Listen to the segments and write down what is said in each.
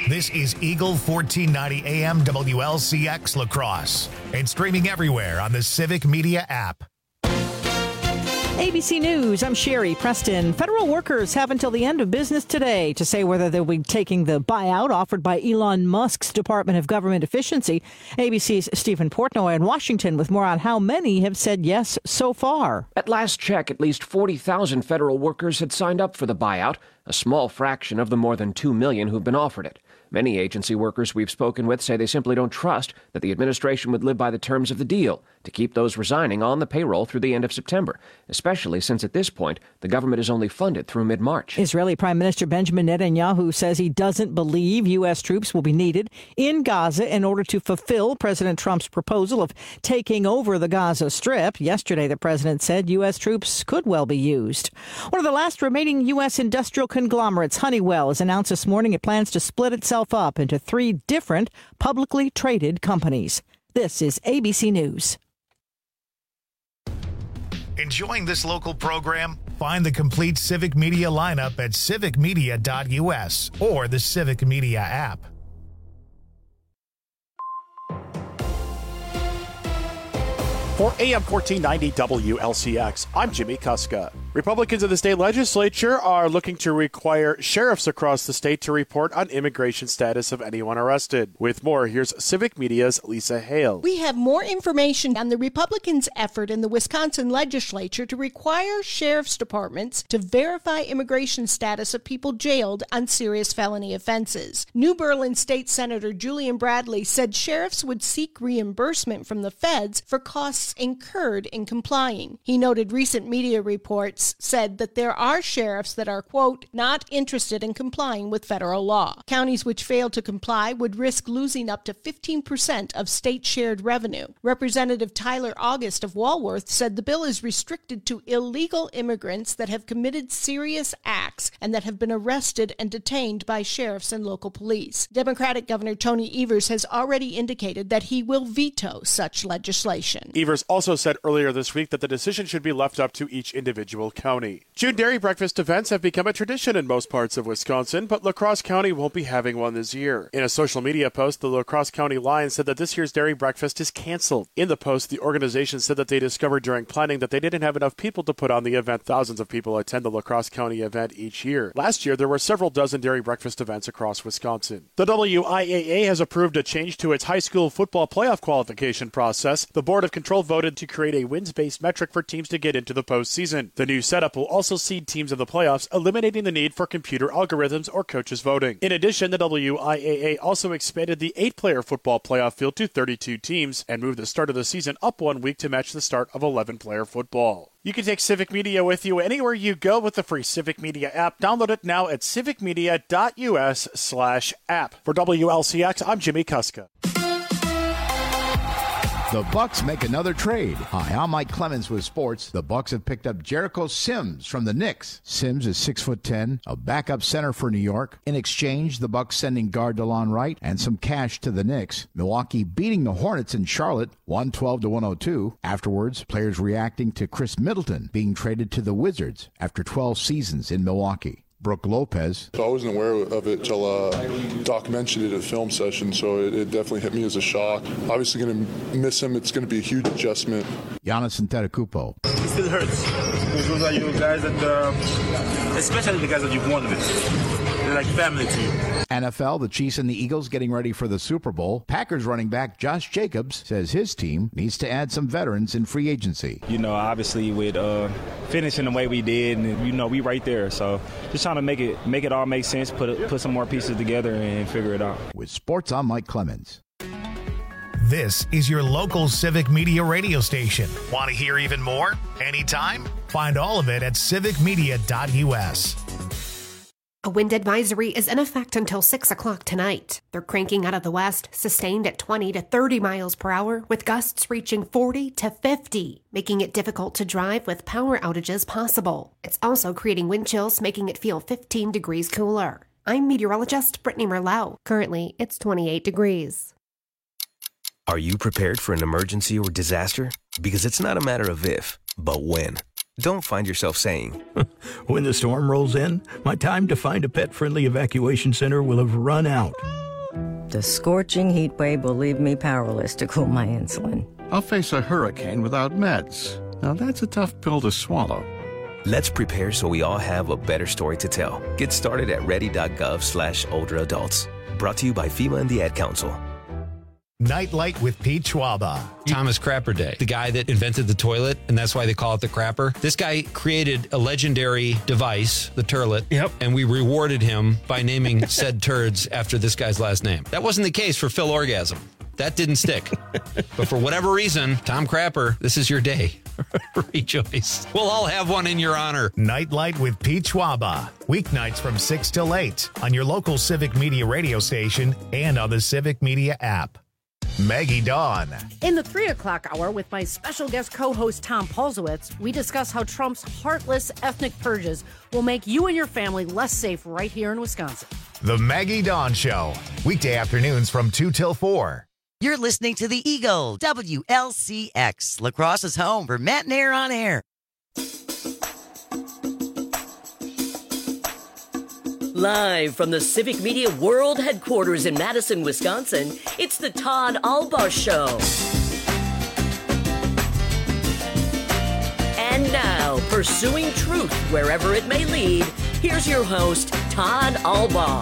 This is Eagle 1490 AM WLCX La Crosse and streaming everywhere on the Civic Media app. ABC News, I'm Sherry Preston. Federal workers have until the end of business today to say whether they'll be taking the buyout offered by Elon Musk's Department of Government Efficiency. ABC's Stephen Portnoy in Washington with more on how many have said yes so far. At last check, at least 40,000 federal workers had signed up for the buyout, a small fraction of the more than 2 million who've been offered it. Many agency workers we've spoken with say they simply don't trust that the administration would live by the terms of the deal to keep those resigning on the payroll through the end of September, especially since at this point the government is only funded through mid-March. Israeli Prime Minister Benjamin Netanyahu says he doesn't believe U.S. troops will be needed in Gaza in order to fulfill President Trump's proposal of taking over the Gaza Strip. Yesterday, the president said U.S. troops could well be used. One of the last remaining U.S. industrial conglomerates, Honeywell, has announced this morning it plans to split itself up into 3 different publicly traded companies. This is ABC News. Enjoying this local program? Find the complete Civic Media lineup at civicmedia.us or the Civic Media app. For AM 1490 WLCX, I'm Jimmy Kuska. Republicans in the state legislature are looking to require sheriffs across the state to report on immigration status of anyone arrested. With more, here's Civic Media's Lisa Hale. We have more information on the Republicans' effort in the Wisconsin legislature to require sheriff's departments to verify immigration status of people jailed on serious felony offenses. New Berlin State Senator Julian Bradley said sheriffs would seek reimbursement from the feds for costs incurred in complying. He noted recent media reports said that there are sheriffs that are, quote, not interested in complying with federal law. Counties which fail to comply would risk losing up to 15% of state-shared revenue. Representative Tyler August of Walworth said the bill is restricted to illegal immigrants that have committed serious acts and that have been arrested and detained by sheriffs and local police. Democratic Governor Tony Evers has already indicated that he will veto such legislation. Evers also said earlier this week that the decision should be left up to each individual county. June dairy breakfast events have become a tradition in most parts of Wisconsin, but La Crosse County won't be having one this year. In a social media post, the La Crosse County Lions said that this year's dairy breakfast is canceled. In the post, the organization said that they discovered during planning that they didn't have enough people to put on the event. Thousands of people attend the La Crosse County event each year. Last year, there were several dozen dairy breakfast events across Wisconsin. The WIAA has approved a change to its high school football playoff qualification process. The Board of Control voted to create a wins-based metric for teams to get into the postseason. The new setup will also seed teams in the playoffs, eliminating the need for computer algorithms or coaches voting. In addition, the WIAA also expanded the 8-player football playoff field to 32 teams and moved the start of the season up 1 week to match the start of 11-player football. You can take Civic Media with you anywhere you go with the free Civic Media app. Download it now at civicmedia.us/app. For WLCX, I'm Jimmy Kuska. The Bucks make another trade. Hi, I'm Mike Clemens with sports. The Bucks have picked up Jericho Sims from the Knicks. Sims is 6'10", a backup center for New York. In exchange, the Bucks sending guard DeLon Wright and some cash to the Knicks. Milwaukee beating the Hornets in Charlotte, 112-102. Afterwards, players reacting to Chris Middleton being traded to the Wizards after 12 seasons in Milwaukee. Brooke Lopez. I wasn't aware of it till Doc mentioned it at a film session, so it definitely hit me as a shock. Obviously going to miss him. It's going to be a huge adjustment. Giannis Antetokounmpo. It still hurts because those are your guys that, especially the guys that you've won with. They're like family to you. NFL, the Chiefs and the Eagles getting ready for the Super Bowl. Packers running back Josh Jacobs says his team needs to add some veterans in free agency. You know, obviously with finishing the way we did, and, you know, we right there. So just trying to make it all make sense, put some more pieces together and figure it out. With sports, I'm Mike Clemens. This is your local Civic Media radio station. Want to hear even more? Anytime? Find all of it at civicmedia.us. A wind advisory is in effect until 6 o'clock tonight. They're cranking out of the west, sustained at 20 to 30 miles per hour, with gusts reaching 40 to 50, making it difficult to drive with power outages possible. It's also creating wind chills, making it feel 15 degrees cooler. I'm meteorologist Brittany Merlot. Currently, it's 28 degrees. Are you prepared for an emergency or disaster? Because it's not a matter of if, but when. Don't find yourself saying, when the storm rolls in, my time to find a pet-friendly evacuation center will have run out. The scorching heat wave will leave me powerless to cool my insulin. I'll face a hurricane without meds. Now that's a tough pill to swallow. Let's prepare so we all have a better story to tell. Get started at ready.gov/older adults. Brought to you by FEMA and the Ad Council. Nightlight with Pete Schwaba. Thomas Crapper Day, the guy that invented the toilet, and that's why they call it the crapper. This guy created a legendary device, the turlet, and we rewarded him by naming said turds after this guy's last name. That wasn't the case for Phil Orgasm. That didn't stick. But for whatever reason, Tom Crapper, this is your day. Rejoice. We'll all have one in your honor. Nightlight with Pete Schwaba. Weeknights from 6 till 8 on your local Civic Media radio station and on the Civic Media app. Maggie Dawn. In the 3 o'clock hour with my special guest co-host Tom Polzowitz, we discuss how Trump's heartless ethnic purges will make you and your family less safe right here in Wisconsin. The Maggie Dawn Show. Weekday afternoons from 2 till 4. You're listening to the Eagle, WLCX, La Crosse's home for Matt and Air on Air. Live from the Civic Media World Headquarters in Madison, Wisconsin, it's the Todd Albaugh Show. And now, pursuing truth wherever it may lead, here's your host, Todd Albaugh.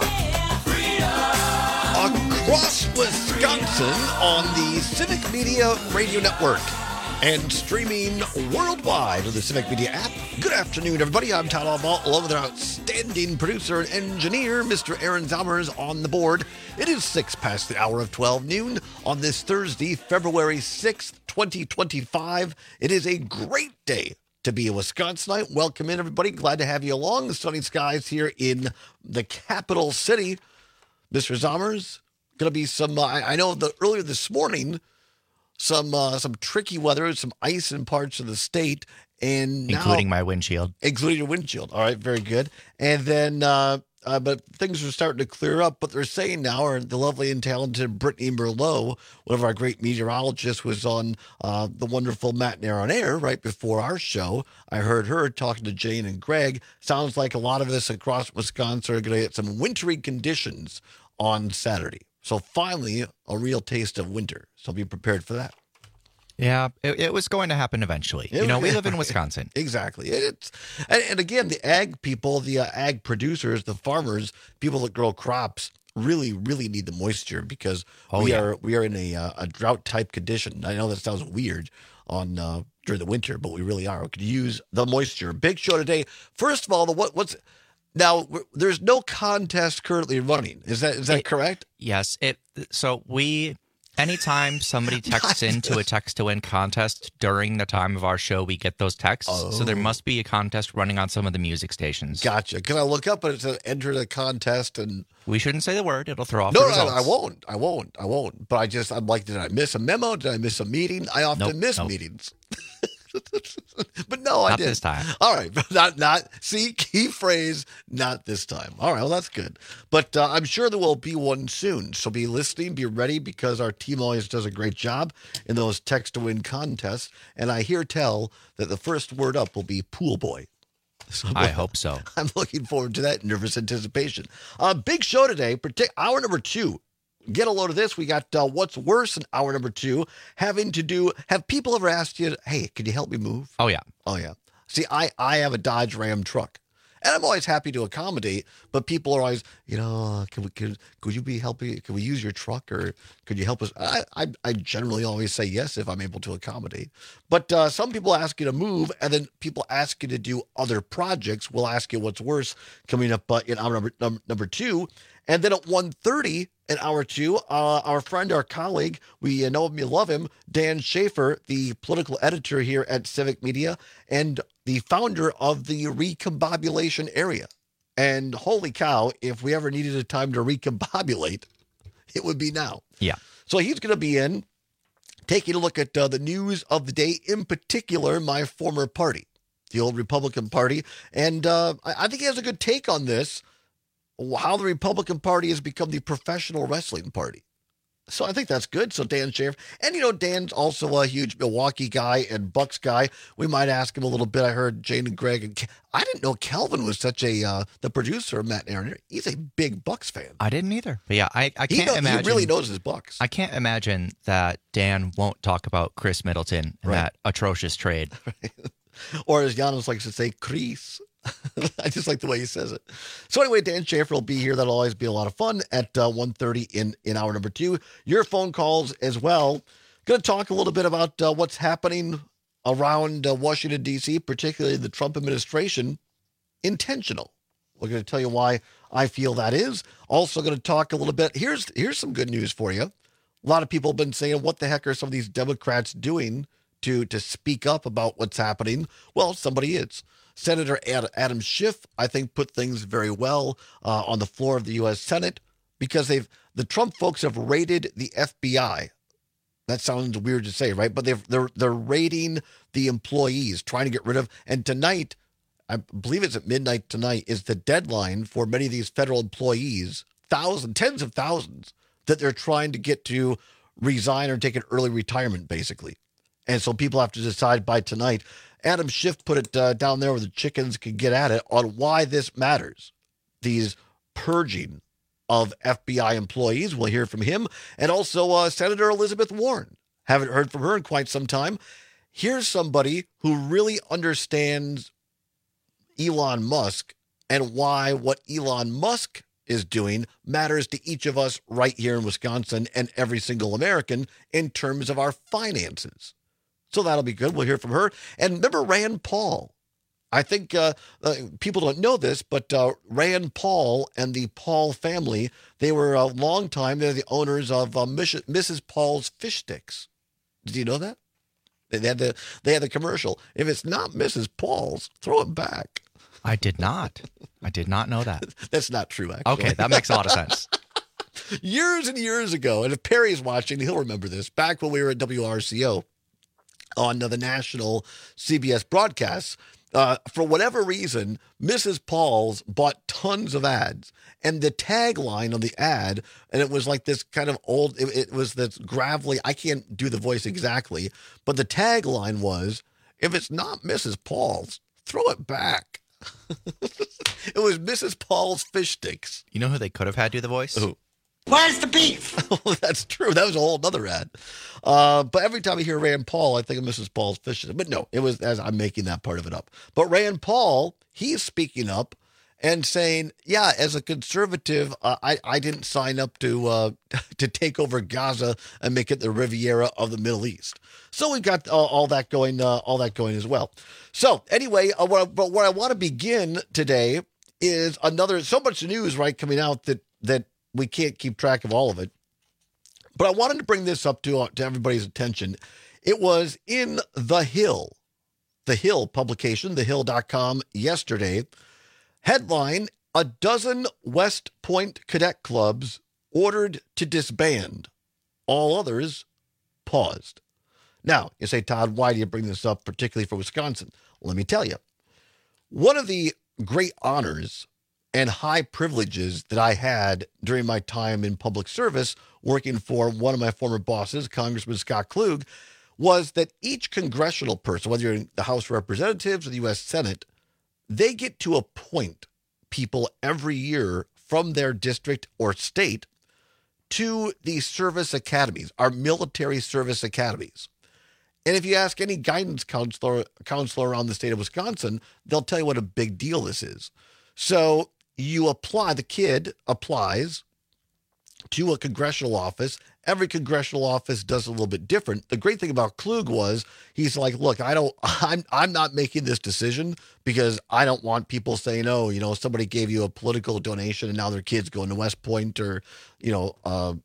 Across Wisconsin on the Civic Media Radio Network and streaming worldwide on the Civic Media app. Good afternoon, everybody. I'm Todd Albaugh, along with our outstanding producer and engineer, Mr. Aaron Zomers, on the board. It is 6 past the hour of 12 noon on this Thursday, February 6th, 2025. It is a great day to be a Wisconsinite. Welcome in, everybody. Glad to have you along. The sunny skies here in the capital city. Mr. Zomers, going to be some, I know that earlier this morning, some tricky weather, some ice in parts of the state, and now, including my windshield. Including your windshield. All right, very good. And then, but things are starting to clear up. But they're saying now, or the lovely and talented Brittany Merlot, one of our great meteorologists, was on the wonderful Matt and Air on Air right before our show. I heard her talking to Jane and Greg. Sounds like a lot of us across Wisconsin are going to get some wintry conditions on Saturday. So finally, a real taste of winter. So be prepared for that. Yeah, it was going to happen eventually. We live in Wisconsin. Exactly. And again, the ag people, the ag producers, the farmers, people that grow crops really, really need the moisture because we are in a drought type condition. I know that sounds weird on during the winter, but we really are. We could use the moisture. Big show today. First of all, what's now, there's no contest currently running. Is that correct? Yes. Anytime somebody texts into a text-to-win contest during the time of our show, we get those texts. Oh. So there must be a contest running on some of the music stations. Gotcha. Can I look up and it says enter the contest? And we shouldn't say the word. It'll throw off the results. No, I won't. But I'm like, did I miss a memo? Did I miss a meeting? I often miss meetings. But no, I didn't. Not this time. All right. Not see, key phrase, not this time. All right, well, that's good. But I'm sure there will be one soon. So be listening, be ready, because our team always does a great job in those text-to-win contests. And I hear tell that the first word up will be pool boy. So I hope so. I'm looking forward to that, nervous anticipation. Big show today, hour number 2. Get a load of this. We got What's Worse in hour number 2, have people ever asked you, hey, could you help me move? Oh, yeah. See, I have a Dodge Ram truck, and I'm always happy to accommodate, but people are always, could you be helping? Can we use your truck, or could you help us? I generally always say yes if I'm able to accommodate. But some people ask you to move, and then people ask you to do other projects. We'll ask you what's worse coming up in hour number 2. And then at 1:30 in hour 2, our friend, our colleague, we know him, you love him, Dan Schaefer, the political editor here at Civic Media and the founder of the Recombobulation Area. And holy cow, if we ever needed a time to recombobulate, it would be now. Yeah. So he's going to be in, taking a look at the news of the day, in particular, my former party, the old Republican Party. And I think he has a good take on this. How the Republican Party has become the professional wrestling party. So I think that's good. So Dan Schaefer. And, Dan's also a huge Milwaukee guy and Bucks guy. We might ask him a little bit. I heard Jane and Greg. And I didn't know Calvin was such the producer of Matt and Aaron. He's a big Bucks fan. I didn't either. But yeah, I can't imagine. He really knows his Bucks. I can't imagine that Dan won't talk about Chris Middleton and that atrocious trade. Right. Or as Janos likes to say, Chris. I just like the way he says it. So anyway, Dan Schaefer will be here. That'll always be a lot of fun at 1:30 in hour number 2. Your phone calls as well. Going to talk a little bit about what's happening around Washington, D.C., particularly the Trump administration. Intentional. We're going to tell you why I feel that is. Also going to talk a little bit. Here's some good news for you. A lot of people have been saying, what the heck are some of these Democrats doing to speak up about what's happening? Well, somebody is. Senator Adam Schiff, I think, put things very well on the floor of the U.S. Senate because the Trump folks have raided the FBI. That sounds weird to say, right? But they're raiding the employees, trying to get rid of. And tonight, I believe it's at midnight tonight, is the deadline for many of these federal employees, tens of thousands, that they're trying to get to resign or take an early retirement, basically. And so people have to decide by tonight. Adam Schiff put it down there where the chickens can get at it on why this matters. These purging of FBI employees. We'll hear from him. And also Senator Elizabeth Warren. Haven't heard from her in quite some time. Here's somebody who really understands Elon Musk and why what Elon Musk is doing matters to each of us right here in Wisconsin and every single American in terms of our finances. So that'll be good. We'll hear from her. And remember Rand Paul. I think people don't know this, but Rand Paul and the Paul family, they were a long time, they're the owners of Mrs. Paul's Fish Sticks. Did you know that? They had the commercial. If it's not Mrs. Paul's, throw it back. I did not know that. That's not true, actually. Okay, that makes a lot of sense. Years and years ago, and if Perry's watching, he'll remember this, back when we were at WRCO, on the national CBS broadcasts, for whatever reason, Mrs. Paul's bought tons of ads. And the tagline on the ad, and it was like this kind of old, it was this gravelly, I can't do the voice exactly, but the tagline was, if it's not Mrs. Paul's, throw it back. It was Mrs. Paul's Fish Sticks. You know who they could have had do the voice? Who? Where's the beef? That's true. That was a whole other ad. But every time I hear Rand Paul, I think of Mrs. Paul's Fish. But no, it was as I'm making that part of it up. But Rand Paul, he's speaking up and saying, yeah, as a conservative, I didn't sign up to take over Gaza and make it the Riviera of the Middle East. So we've got all that going as well. So anyway, where I want to begin today is so much news, right, coming out that we can't keep track of all of it. But I wanted to bring this up to everybody's attention. It was in The Hill publication, thehill.com, yesterday. Headline, 12 West Point cadet clubs ordered to disband. All others paused. Now, you say, Todd, why do you bring this up, particularly for Wisconsin? Let me tell you. One of the great honors and high privileges that I had during my time in public service working for one of my former bosses, Congressman Scott Klug, was that each congressional person, whether you're in the House of Representatives or the U.S. Senate, they get to appoint people every year from their district or state to the service academies, our military service academies. And if you ask any guidance counselor around the state of Wisconsin, they'll tell you what a big deal this is. So you apply, the kid applies to a congressional office. Every congressional office does a little bit different. The great thing about Klug was he's like, look, I'm not making this decision because I don't want people saying, oh, somebody gave you a political donation and now their kid's going to West Point or, the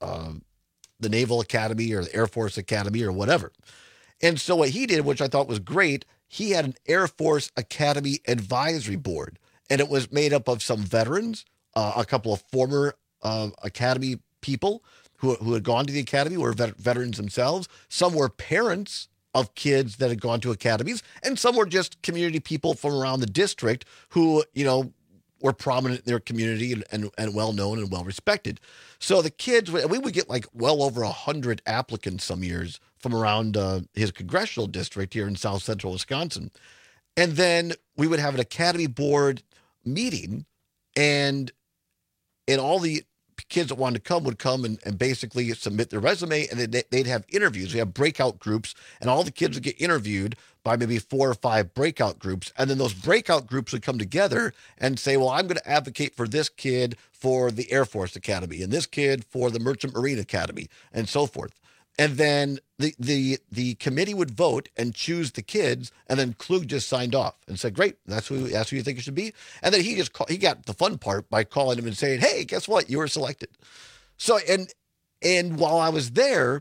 Naval Academy or the Air Force Academy or whatever. And so what he did, which I thought was great, he had an Air Force Academy advisory board, and it was made up of some veterans, a couple of former Academy people who had gone to the Academy, were veterans themselves. Some were parents of kids that had gone to academies, and some were just community people from around the district who, were prominent in their community and well known and well respected. So the kids, we would get like well over 100 applicants some years from around his congressional district here in South Central Wisconsin. And then we would have an academy board meeting, and all the kids that wanted to come would come and basically submit their resume, and they'd have interviews. We have breakout groups, and all the kids would get interviewed by maybe 4 or 5 breakout groups. And then those breakout groups would come together and say, well, I'm going to advocate for this kid for the Air Force Academy and this kid for the Merchant Marine Academy and so forth. And then the committee would vote and choose the kids, and then Klug just signed off and said, great, that's who you think it should be. And then he got the fun part by calling him and saying, hey, guess what? You were selected. So, and while I was there,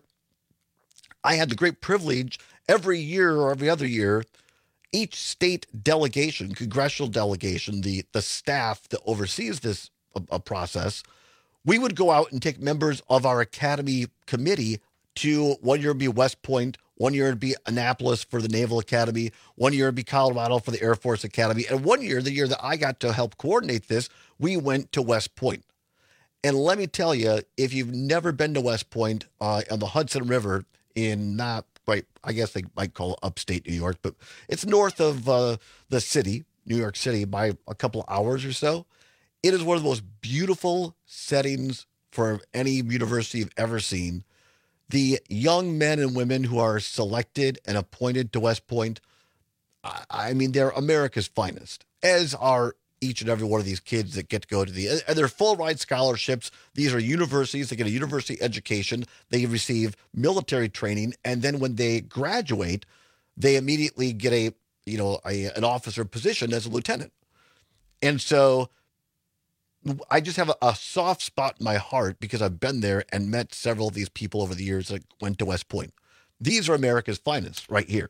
I had the great privilege every year or every other year, each state delegation, congressional delegation, the staff that oversees this process, we would go out and take members of our academy committee to 1 year it'd be West Point, 1 year it'd be Annapolis for the Naval Academy, 1 year it'd be Colorado for the Air Force Academy, and 1 year, the year that I got to help coordinate this, we went to West Point. And let me tell you, if you've never been to West Point on the Hudson River in not quite, I guess they might call it upstate New York, but it's north of the city, New York City, by a couple of hours or so. It is one of the most beautiful settings for any university you've ever seen. The young men and women who are selected and appointed to West Point, I mean, they're America's finest, as are each and every one of these kids that get to go to and they're full ride scholarships. These are universities. They get a university education. They receive military training. And then when they graduate, they immediately get an officer position as a lieutenant. And so I just have a soft spot in my heart because I've been there and met several of these people over the years that went to West Point. These are America's finest right here.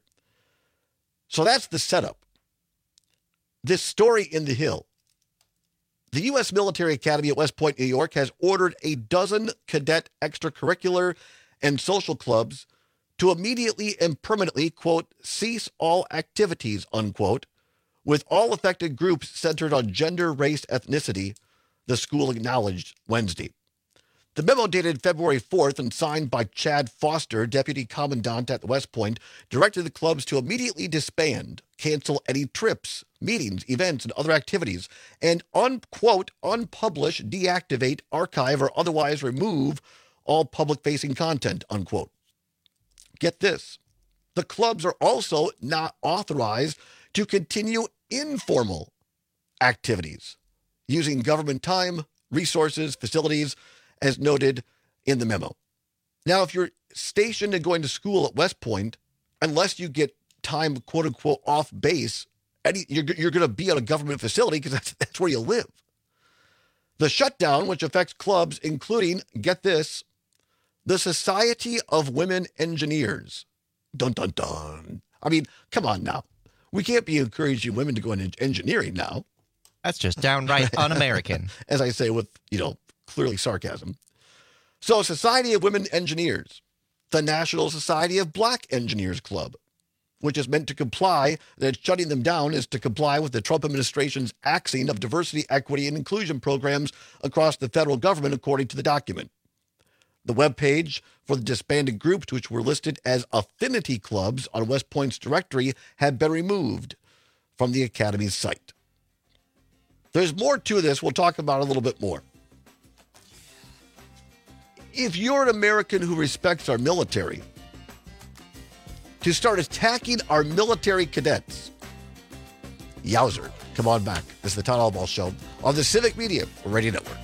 So that's the setup. This story in the Hill. The U.S. Military Academy at West Point, New York, has ordered a dozen cadet extracurricular and social clubs to immediately and permanently, quote, cease all activities, unquote, with all affected groups centered on gender, race, ethnicity, the school acknowledged Wednesday. The memo dated February 4th and signed by Chad Foster, deputy commandant at West Point, directed the clubs to immediately disband, cancel any trips, meetings, events, and other activities, and, unquote, unpublish, deactivate, archive, or otherwise remove all public-facing content, unquote. Get this. The clubs are also not authorized to continue informal activities using government time, resources, facilities, as noted in the memo. Now, if you're stationed and going to school at West Point, unless you get time, quote unquote, off base, you're going to be at a government facility because that's where you live. The shutdown, which affects clubs, including, get this, the Society of Women Engineers. Dun, dun, dun. I mean, come on now. We can't be encouraging women to go into engineering now. That's just downright un-American. As I say with, clearly sarcasm. So, Society of Women Engineers, the National Society of Black Engineers Club, which is meant to comply, that shutting them down is to comply with the Trump administration's axing of diversity, equity, and inclusion programs across the federal government, according to the document. The webpage for the disbanded groups, which were listed as affinity clubs on West Point's directory, had been removed from the Academy's site. There's more to this. We'll talk about it a little bit more. If you're an American who respects our military, to start attacking our military cadets, yowzer, come on back. This is the Todd Albaugh Show on the Civic Media Radio Network.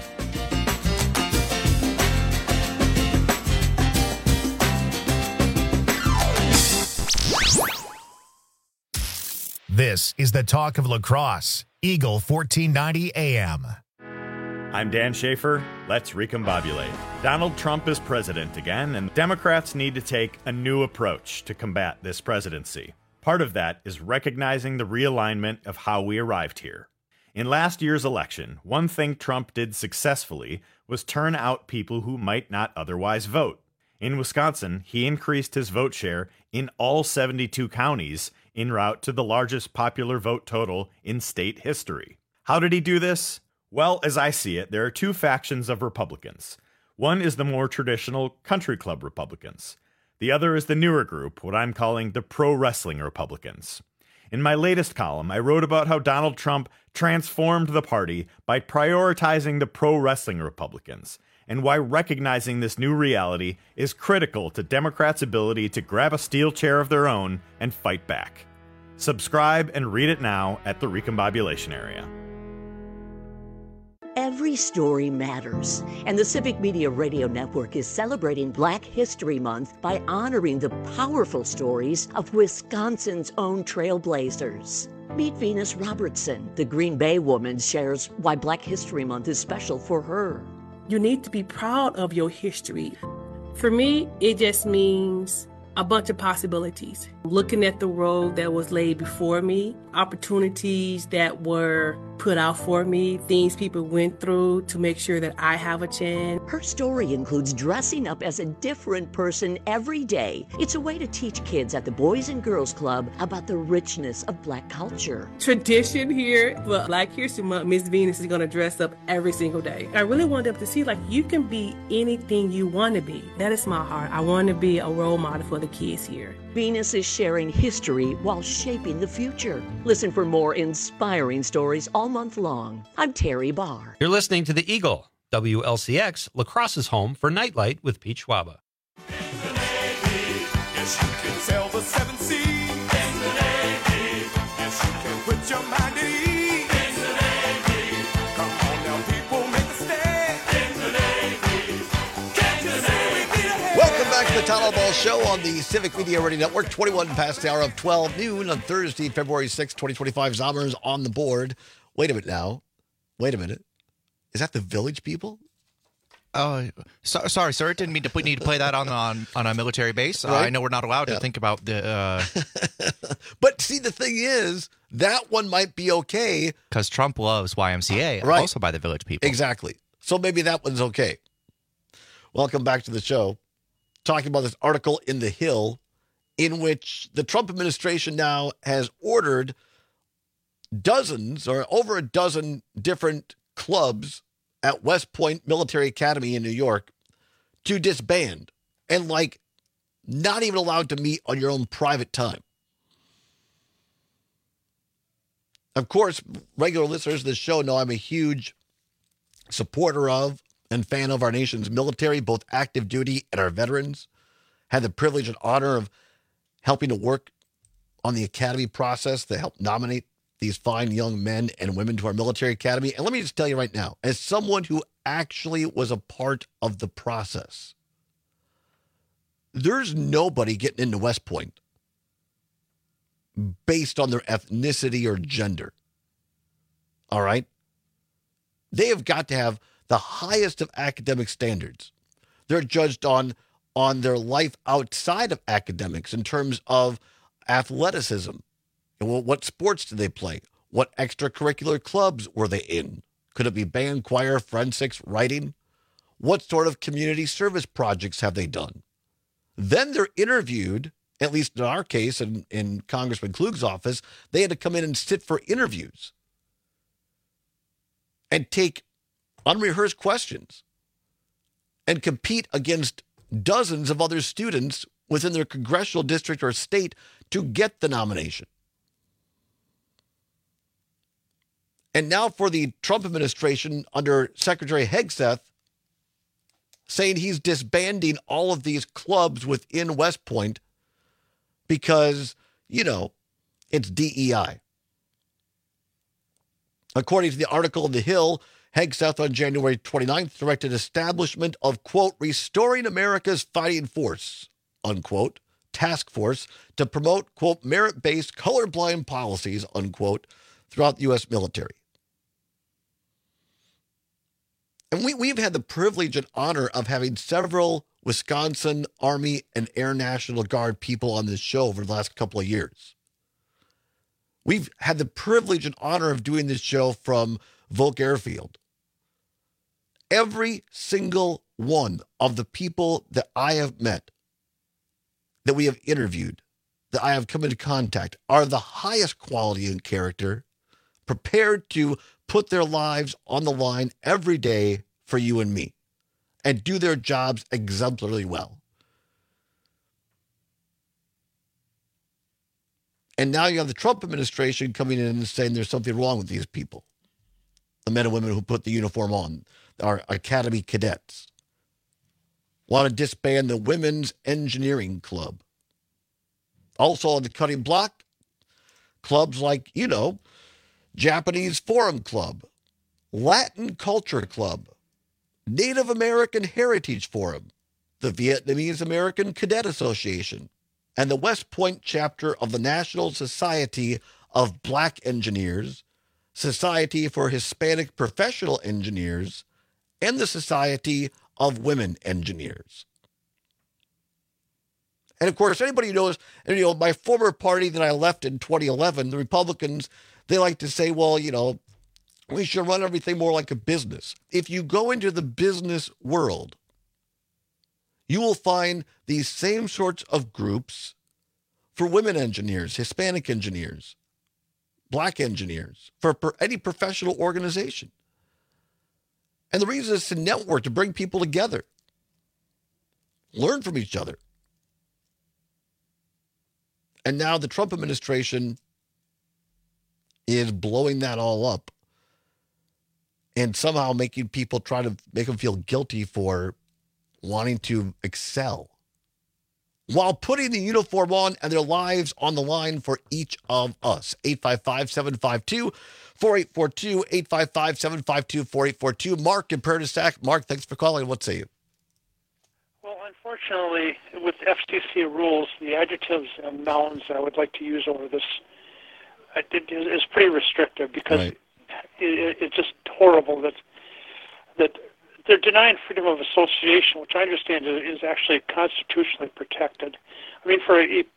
This is the talk of La Crosse, Eagle 1490 AM. I'm Dan Schaefer. Let's recombobulate. Donald Trump is president again, and Democrats need to take a new approach to combat this presidency. Part of that is recognizing the realignment of how we arrived here. In last year's election, one thing Trump did successfully was turn out people who might not otherwise vote. In Wisconsin, he increased his vote share in all 72 counties en route to the largest popular vote total in state history. How did he do this? Well, as I see it, there are two factions of Republicans. One is the more traditional country club Republicans. The other is the newer group, what I'm calling the pro-wrestling Republicans. In my latest column, I wrote about how Donald Trump transformed the party by prioritizing the pro-wrestling Republicans, and why recognizing this new reality is critical to Democrats' ability to grab a steel chair of their own and fight back. Subscribe and read it now at the Recombobulation Area. Every story matters, and the Civic Media Radio Network is celebrating Black History Month by honoring the powerful stories of Wisconsin's own trailblazers. Meet Venus Robertson. The Green Bay woman shares why Black History Month is special for her. You need to be proud of your history. For me, it just means a bunch of possibilities. Looking at the road that was laid before me, opportunities that were put out for me, things people went through to make sure that I have a chance. Her story includes dressing up as a different person every day. It's a way to teach kids at the Boys and Girls Club about the richness of Black culture. Tradition here for Black History Month, Miss Venus is going to dress up every single day. I really want them to see, like, you can be anything you want to be. That is my heart. I want to be a role model for the kids here. Venus is sharing history while shaping the future. Listen for more inspiring stories all month long. I'm Terry Barr. You're listening to The Eagle, WLCX, La Crosse's home for Nightlight with Pete Schwaba. Yes, you can sail the seven seas. In the Navy. Yes, you can put your mind at ease. In the Navy. Come on now, people, make a stand. In the Navy. Can't you see we need a hand? Welcome back to the Tyler Ball Show on the Civic Media Radio Network. 21 past the hour of 12 noon on Thursday, February 6, 2025. Zommers on the board. Wait a minute now. Wait a minute. Is that the Village People? Oh, sorry, sir. Didn't mean to need to play that on a military base. Right. I know we're not allowed to think about the. But see, the thing is, that one might be okay because Trump loves YMCA, right. Also by the Village People. Exactly. So maybe that one's okay. Welcome back to the show. Talking about this article in The Hill, in which the Trump administration now has ordered dozens or over a dozen different clubs at West Point Military Academy in New York to disband and, like, not even allowed to meet on your own private time. Of course, regular listeners of this show know I'm a huge supporter of and fan of our nation's military, both active duty and our veterans. Had the privilege and honor of helping to work on the academy process to help nominate these fine young men and women to our military academy. And let me just tell you right now, as someone who actually was a part of the process, there's nobody getting into West Point based on their ethnicity or gender. All right? They have got to have the highest of academic standards. They're judged on their life outside of academics in terms of athleticism. And what sports did they play? What extracurricular clubs were they in? Could it be band, choir, forensics, writing? What sort of community service projects have they done? Then they're interviewed, at least in our case, in Congressman Klug's office, they had to come in and sit for interviews and take unrehearsed questions and compete against dozens of other students within their congressional district or state to get the nomination. And now for the Trump administration under Secretary Hegseth saying he's disbanding all of these clubs within West Point because, you know, it's DEI. According to the article in The Hill, Hegseth on January 29th directed establishment of, quote, Restoring America's Fighting Force, unquote, task force to promote, quote, merit-based colorblind policies, unquote, throughout the U.S. military. And we've had the privilege and honor of having several Wisconsin Army and Air National Guard people on this show over the last couple of years. We've had the privilege and honor of doing this show from Volk Airfield. Every single one of the people that I have met, that we have interviewed, that I have come into contact, are the highest quality in character, prepared to put their lives on the line every day for you and me and do their jobs exemplarily well. And now you have the Trump administration coming in and saying there's something wrong with these people. The men and women who put the uniform on, our academy cadets, want to disband the Women's Engineering Club. Also on the cutting block, clubs like, Japanese Forum Club, Latin Culture Club, Native American Heritage Forum, the Vietnamese American Cadet Association, and the West Point chapter of the National Society of Black Engineers, Society for Hispanic Professional Engineers, and the Society of Women Engineers. And of course, anybody who knows, my former party that I left in 2011, the Republicans, they like to say, well, we should run everything more like a business. If you go into the business world, you will find these same sorts of groups for women engineers, Hispanic engineers, black engineers, for any professional organization. And the reason is to network, to bring people together, learn from each other. And now the Trump administration is blowing that all up and somehow making people try to make them feel guilty for wanting to excel while putting the uniform on and their lives on the line for each of us. 855-752-4842, 855-752-4842. Mark in Perdistack. Mark, thanks for calling. What say you? Well, unfortunately, with FCC rules, the adjectives and nouns I would like to use over this is pretty restrictive because it's just horrible that they're denying freedom of association, which I understand is actually constitutionally protected. I mean, for a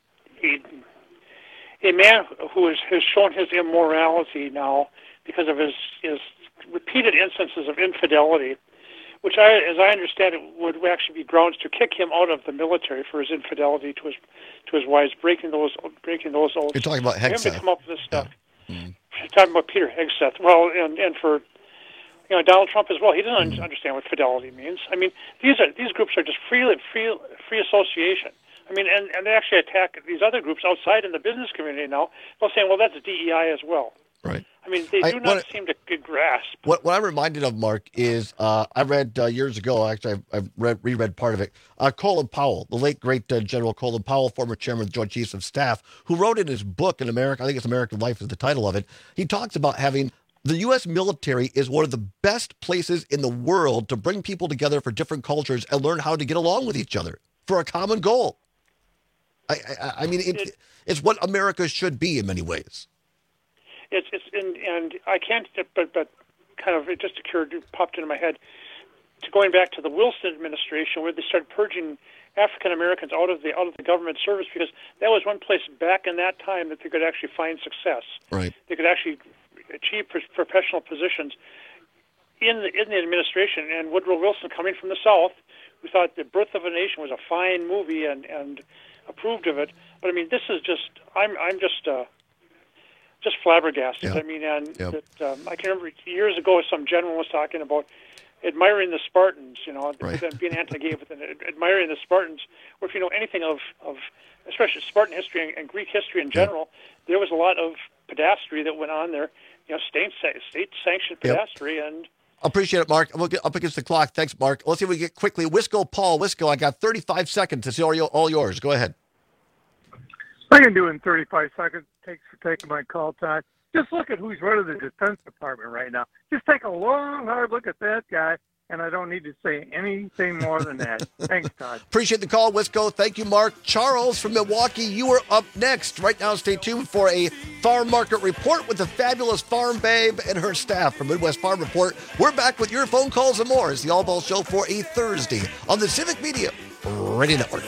man who has shown his immorality now because of his repeated instances of infidelity, which, as I understand it, would actually be grounds to kick him out of the military for his infidelity to his wives, breaking those oaths. You're talking about Hegseth. For him to come up with this stuff. Yeah. You're talking about Peter Hegseth. Well, and for Donald Trump as well. He doesn't understand what fidelity means. I mean, these groups are just free association. I mean, and they actually attack these other groups outside in the business community now. They're saying, well, that's DEI as well. Right. I mean, they do not seem to grasp. What I'm reminded of, Mark, is I read years ago, actually I've reread part of it, Colin Powell, the late, great General Colin Powell, former chairman of the Joint Chiefs of Staff, who wrote in his book in America, I think it's American Life is the title of it, he talks about having the U.S. military is one of the best places in the world to bring people together for different cultures and learn how to get along with each other for a common goal. I mean, it's what America should be in many ways. And I can't, but kind of it just popped into my head, to going back to the Wilson administration where they started purging African Americans out of the government service, because that was one place back in that time that they could actually find success. Right. They could actually achieve professional positions in the administration. And Woodrow Wilson, coming from the South, who thought The Birth of a Nation was a fine movie and approved of it. But I mean, this is just I'm just flabbergasted. Yeah. I mean, and Yeah. I can remember years ago some general was talking about admiring the Spartans, being anti-gay, but then admiring the Spartans. Or if you know anything of especially Spartan history and Greek history in general, there was a lot of pedastry that went on there, state-sanctioned pedastry. And Appreciate it, Mark. We'll get up against the clock. Thanks, Mark. Let's see if we get quickly. Wisco Paul. Wisco, I got 35 seconds. It's all yours. Go ahead. I can do it in 35 seconds. Thanks for taking my call, Todd. Just look at who's running the Defense Department right now. Just take a long, hard look at that guy, and I don't need to say anything more than that. Thanks, Todd. Appreciate the call, Wisco. Thank you, Mark. Charles from Milwaukee, you are up next. Right now, stay tuned for a farm market report with the fabulous Farm Babe and her staff from Midwest Farm Report. We're back with your phone calls and more as the All Ball Show for a Thursday on the Civic Media Radio Network.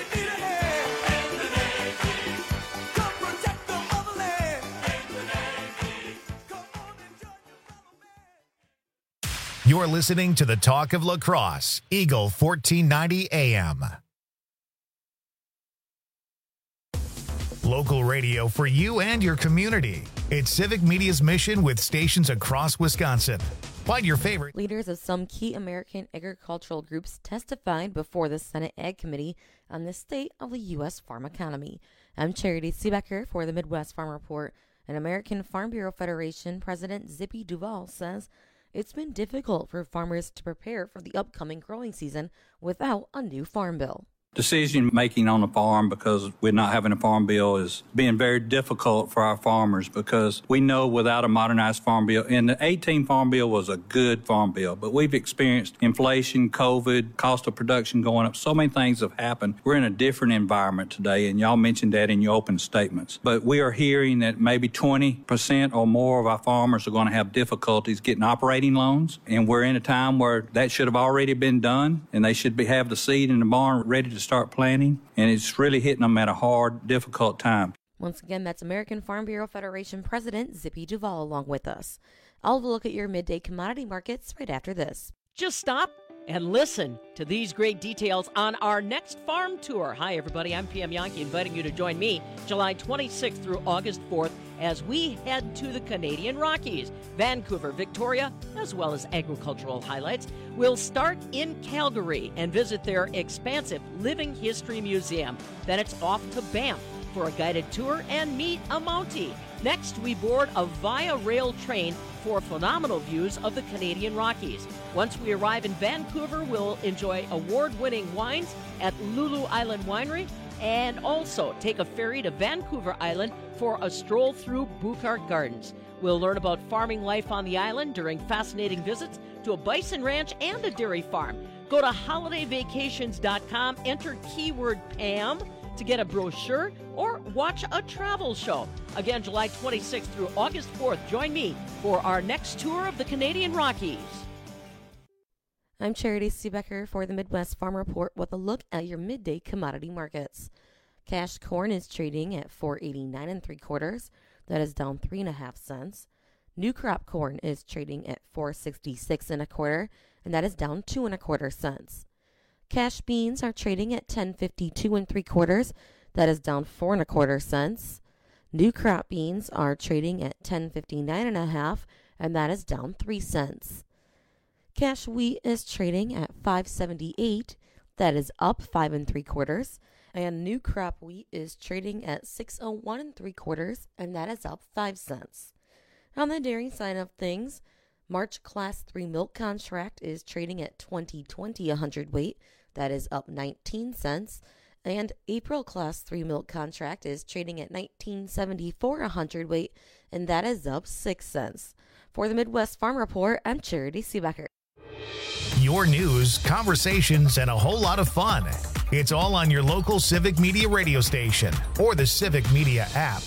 You're listening to the Talk of La Crosse, Eagle 1490 AM. Local radio for you and your community. It's Civic Media's mission with stations across Wisconsin. Find your favorite. Leaders of some key American agricultural groups testified before the Senate Ag Committee on the state of the U.S. farm economy. I'm Charity Seebecker for the Midwest Farm Report. And American Farm Bureau Federation President Zippy Duvall says it's been difficult for farmers to prepare for the upcoming growing season without a new farm bill. Decision making on the farm, because we're not having a farm bill, is being very difficult for our farmers, because we know without a modernized farm bill, and the 18 farm bill was a good farm bill, but we've experienced inflation, COVID, cost of production going up. So many things have happened. We're in a different environment today, and y'all mentioned that in your open statements. But we are hearing that maybe 20% or more of our farmers are going to have difficulties getting operating loans, and we're in a time where that should have already been done, and they should have the seed in the barn ready to start planting, and it's really hitting them at a hard, difficult time. Once again, that's American Farm Bureau Federation President Zippy Duvall along with us. I'll look at your midday commodity markets right after this. Just stop and listen to these great details on our next farm tour. Hi, everybody. I'm PM Yankee, inviting you to join me July 26th through August 4th as we head to the Canadian Rockies, Vancouver, Victoria, as well as agricultural highlights. We'll start in Calgary and visit their expansive Living History Museum. Then it's off to Banff for a guided tour and meet a Mountie. Next, we board a Via Rail train for phenomenal views of the Canadian Rockies. Once we arrive in Vancouver, we'll enjoy award-winning wines at Lulu Island Winery and also take a ferry to Vancouver Island for a stroll through Buchart Gardens. We'll learn about farming life on the island during fascinating visits to a bison ranch and a dairy farm. Go to holidayvacations.com, enter keyword Pam to get a brochure or watch a travel show. Again, July 26th through August 4th, join me for our next tour of the Canadian Rockies. I'm Charity Seebecker for the Midwest Farm Report with a look at your midday commodity markets. Cash corn is trading at $4.89 3/4. That is down 3.5 cents. New crop corn is trading at $4.66 1/4, and that is down 2 1/4 cents. Cash beans are trading at $10.52 3/4. That is down 4 1/4 cents. New crop beans are trading at $10.59 1/2, and that is down 3 cents. Cash wheat is trading at $5.78. That is up 5 3/4. And new crop wheat is trading at $6.01 3/4, and that is up 5 cents. On the dairy side of things, March Class 3 milk contract is trading at $20.20 a hundredweight. That is up 19 cents. And April Class 3 milk contract is trading at $19.74 a hundredweight, and that is up 6 cents. For the Midwest Farm Report, I'm Charity Seebecker. Your news, conversations, and a whole lot of fun. It's all on your local Civic Media radio station or the Civic Media app.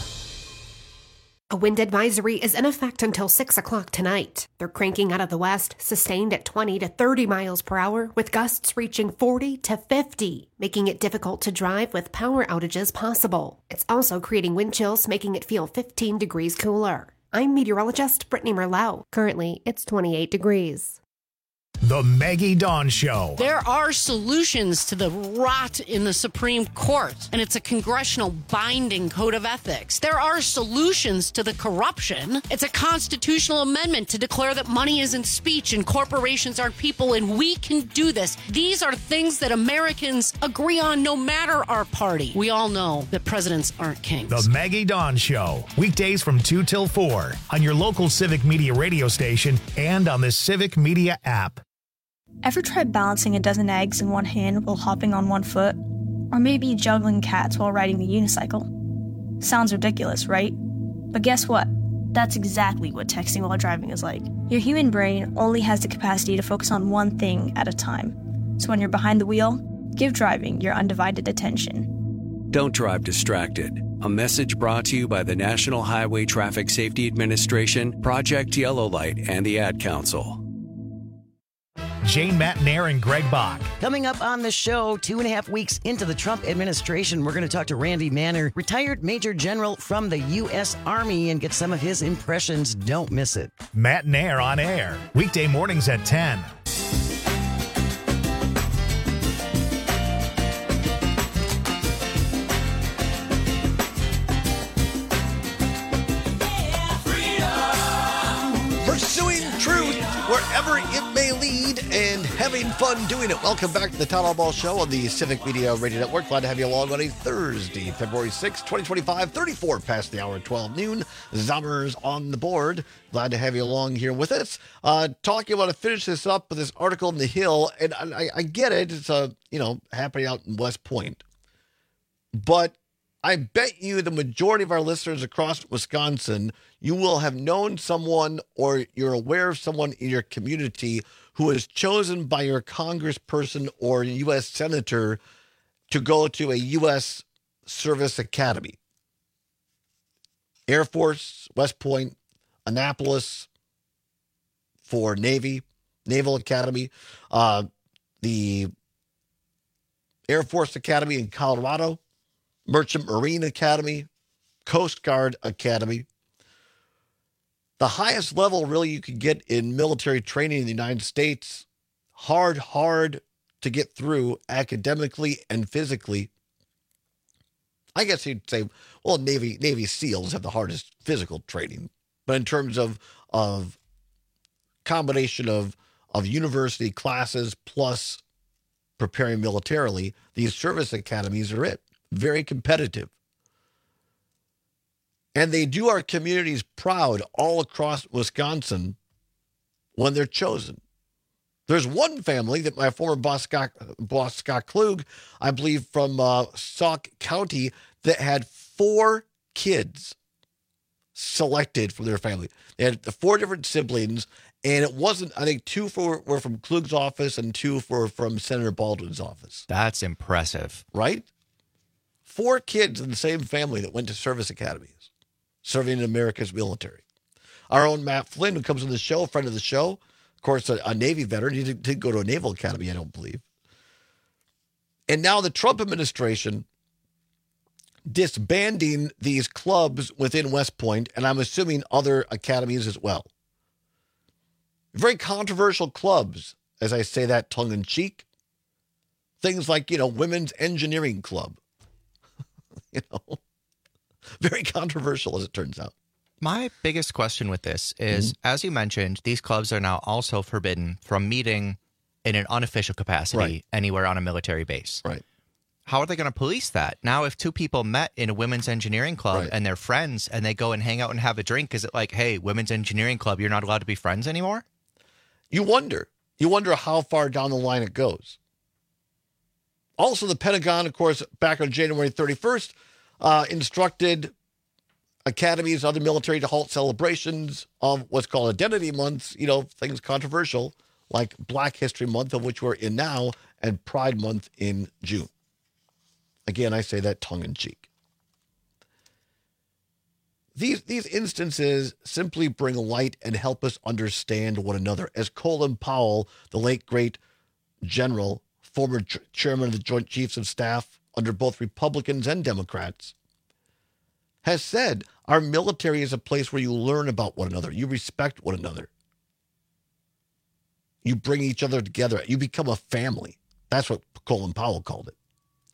A wind advisory is in effect until 6 o'clock tonight. They're cranking out of the west, sustained at 20 to 30 miles per hour, with gusts reaching 40 to 50, making it difficult to drive with power outages possible. It's also creating wind chills, making it feel 15 degrees cooler. I'm meteorologist Brittany Merlau. Currently, it's 28 degrees. The Maggie Dawn Show. There are solutions to the rot in the Supreme Court, and it's a congressional binding code of ethics. There are solutions to the corruption. It's a constitutional amendment to declare that money isn't speech and corporations aren't people, and we can do this. These are things that Americans agree on no matter our party. We all know that presidents aren't kings. The Maggie Dawn Show. Weekdays from 2 till 4 on your local Civic Media radio station and on the Civic Media app. Ever tried balancing a dozen eggs in one hand while hopping on one foot? Or maybe juggling cats while riding a unicycle? Sounds ridiculous, right? But guess what? That's exactly what texting while driving is like. Your human brain only has the capacity to focus on one thing at a time. So when you're behind the wheel, give driving your undivided attention. Don't drive distracted. A message brought to you by the National Highway Traffic Safety Administration, Project Yellow Light, and the Ad Council. Jane Matnair and Greg Bach. Coming up on the show, 2.5 weeks into the Trump administration, we're going to talk to Randy Manner, retired Major General from the U.S. Army, and get some of his impressions. Don't miss it. Matnair on air, weekday mornings at 10. wherever it may lead, and having fun doing it. Welcome back to the Town Hall Ball Show on the Civic Media Radio Network. Glad to have you along on a Thursday, February 6, 2025, 34 past the hour, 12 noon. Zommers on the board. Glad to have you along here with us. Talking about to finish this up with this article in The Hill, and I get it. It's happening out in West Point. But I bet you the majority of our listeners across Wisconsin, you will have known someone or you're aware of someone in your community who is chosen by your congressperson or U.S. senator to go to a U.S. service academy. Air Force, West Point, Annapolis for Naval Academy, the Air Force Academy in Colorado, Merchant Marine Academy, Coast Guard Academy. The highest level really you could get in military training in the United States, hard to get through academically and physically. I guess you'd say, well, Navy SEALs have the hardest physical training. But in terms of combination of university classes plus preparing militarily, these service academies are it. Very competitive. And they do our communities proud all across Wisconsin when they're chosen. There's one family that my former boss, Scott Klug, I believe from Sauk County, that had 4 kids selected from their family. They had 4 different siblings, and it wasn't, I think 2 were from Klug's office and 2 were from Senator Baldwin's office. That's impressive. Right? 4 kids in the same family that went to service academies, serving in America's military. Our own Matt Flynn, who comes on the show, friend of the show, of course, a Navy veteran. He did go to a Naval Academy, I don't believe. And now the Trump administration disbanding these clubs within West Point, and I'm assuming other academies as well. Very controversial clubs, as I say that tongue-in-cheek. Things like, Women's Engineering Club. Very controversial as it turns out. My biggest question with this is, as you mentioned, these clubs are now also forbidden from meeting in an unofficial capacity anywhere on a military base. Right. How are they going to police that? Now, if 2 people met in a women's engineering club and they're friends and they go and hang out and have a drink, is it like, hey, women's engineering club, you're not allowed to be friends anymore? You wonder. You wonder how far down the line it goes. Also, the Pentagon, of course, back on January 31st, instructed academies, other military to halt celebrations of what's called Identity Months, things controversial, like Black History Month, of which we're in now, and Pride Month in June. Again, I say that tongue-in-cheek. These instances simply bring light and help us understand one another. As Colin Powell, the late great general, former chairman of the Joint Chiefs of Staff under both Republicans and Democrats, has said, our military is a place where you learn about one another. You respect one another. You bring each other together. You become a family. That's what Colin Powell called it.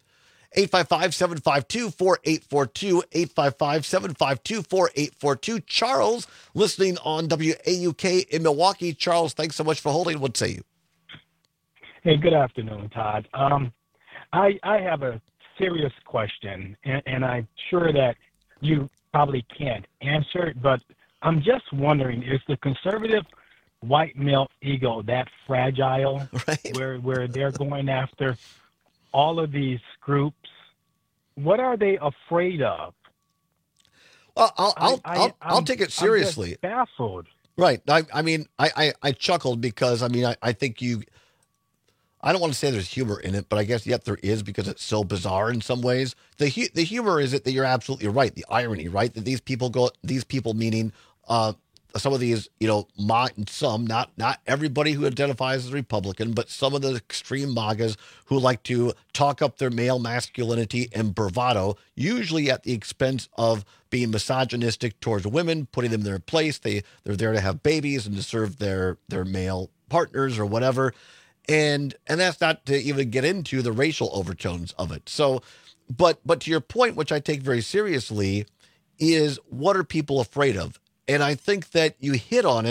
855-752-4842, 855-752-4842. Charles, listening on WAUK in Milwaukee. Charles, thanks so much for holding. What say you? Hey, good afternoon, Todd. I have a serious question, and I'm sure that you probably can't answer it, but I'm just wondering, is the conservative white male ego that fragile, where they're going after all of these groups? What are they afraid of? Well, I'll take it seriously. I'm just baffled. Right. I chuckled because, I think I don't want to say there's humor in it, but I guess yet there is, because it's so bizarre in some ways. The humor is that you're absolutely right. The irony, right? That these people meaning some of these, not everybody who identifies as Republican, but some of the extreme MAGAs who like to talk up their male masculinity and bravado, usually at the expense of being misogynistic towards women, putting them in their place. They're there to have babies and to serve their male partners or whatever. And that's not to even get into the racial overtones of it. So, but to your point, which I take very seriously, is what are people afraid of? And I think that you hit on it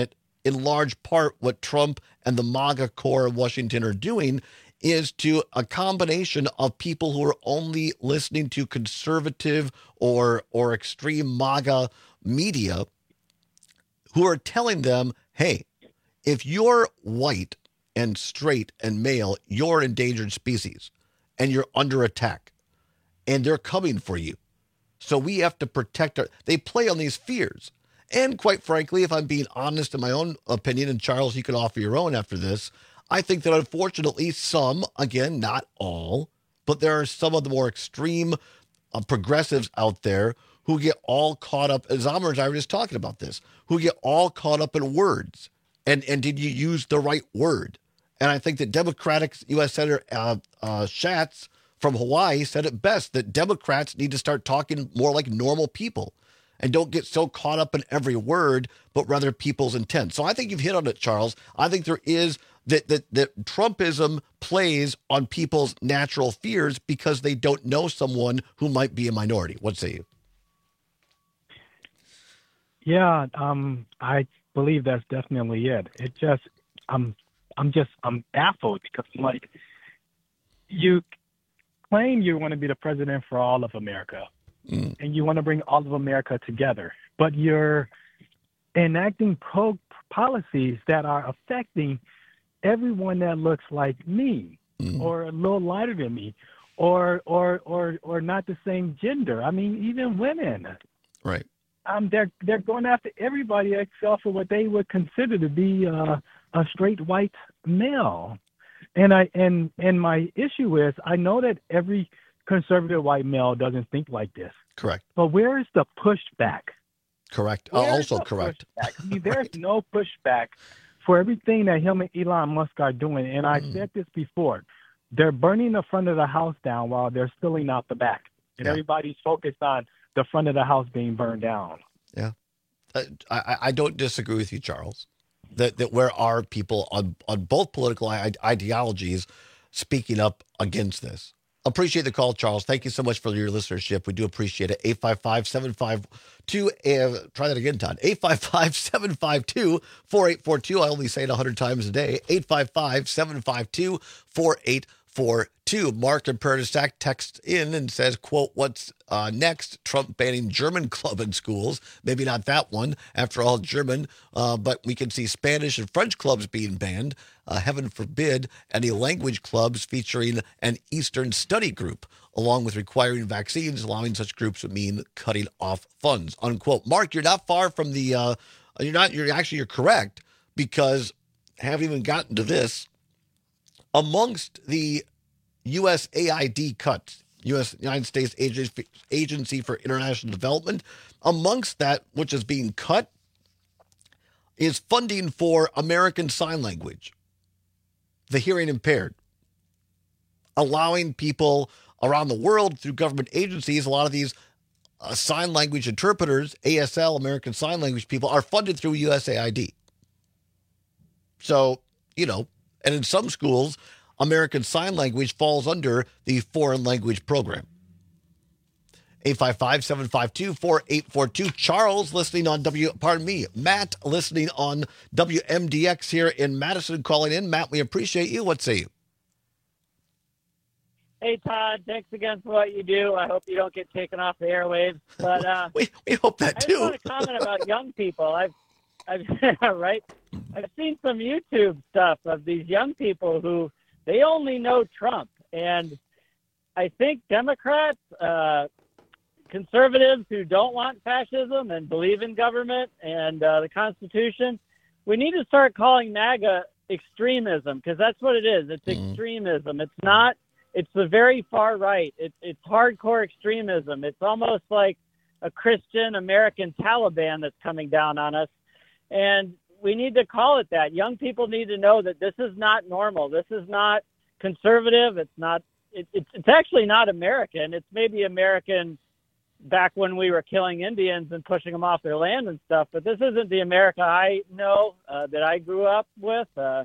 in large part what Trump and the MAGA core of Washington are doing is to a combination of people who are only listening to conservative or extreme MAGA media who are telling them, hey, if you're white and straight and male, you're an endangered species and you're under attack and they're coming for you. So we have to protect they play on these fears. And quite frankly, if I'm being honest in my own opinion, and Charles, you can offer your own after this, I think that unfortunately some, again, not all, but there are some of the more extreme progressives out there who get all caught up, as Amr and I were just talking about this, who get all caught up in words. And did you use the right word? And I think that Democratic U.S. Senator Schatz from Hawaii said it best, that Democrats need to start talking more like normal people and don't get so caught up in every word, but rather people's intent. So I think you've hit on it, Charles. I think there is that Trumpism plays on people's natural fears because they don't know someone who might be a minority. What say you? Yeah, I believe that's definitely it. It just, I'm baffled because, like, you claim you want to be the president for all of America, and you want to bring all of America together, but you're enacting policies that are affecting everyone that looks like me, or a little lighter than me, or not the same gender. I mean, even women. Right. They're going after everybody except for what they would consider to be a straight white male. And my issue is, I know that every conservative white male doesn't think like this. Correct. But where is the pushback? Correct. Where's Also the correct. pushback? I mean, there's no pushback for everything that him and Elon Musk are doing. And I said this before. They're burning the front of the house down while they're spilling out the back. And everybody's focused on the front of the house being burned down. Yeah. I don't disagree with you, Charles, that where are people on both political ideologies speaking up against this. Appreciate the call, Charles. Thank you so much for your listenership. We do appreciate it. 855-752, try that again, Todd. 855-752-4842. I only say it 100 times a day. 855-752-4842. Mark in Prairie du Sac texts in and says, quote, what's next? Trump banning German club in schools. Maybe not that one. After all, German, but we can see Spanish and French clubs being banned. Heaven forbid any language clubs featuring an Eastern study group, along with requiring vaccines. Allowing such groups would mean cutting off funds, unquote. Mark, you're not far from the, you're correct, because having even gotten to this, amongst the USAID cuts, United States Agency for International Development, amongst that which is being cut is funding for American Sign Language, the hearing impaired, allowing people around the world through government agencies. A lot of these sign language interpreters, ASL, American Sign Language people, are funded through USAID. So, and in some schools, American Sign Language falls under the foreign language program. 855-752-4842. Charles listening on Matt listening on WMDX here in Madison calling in. Matt, we appreciate you. What say you? Hey, Todd, thanks again for what you do. I hope you don't get taken off the airwaves. But we hope that too. I just want to comment about young people. I've right. I've seen some YouTube stuff of these young people who they only know Trump, and I think Democrats, conservatives who don't want fascism and believe in government and the Constitution, we need to start calling MAGA extremism, because that's what it is. It's extremism. It's not. It's the very far right. It's hardcore extremism. It's almost like a Christian American Taliban that's coming down on us. And we need to call it that. Young people need to know that this is not normal. This is not conservative. It's not. It's actually not American. It's maybe American back when we were killing Indians and pushing them off their land and stuff. But this isn't the America I know that I grew up with.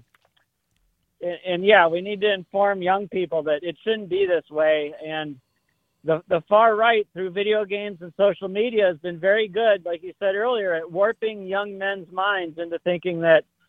And yeah, we need to inform young people that it shouldn't be this way. And the far right, through video games and social media, has been very good, like you said earlier, at warping young men's minds into thinking that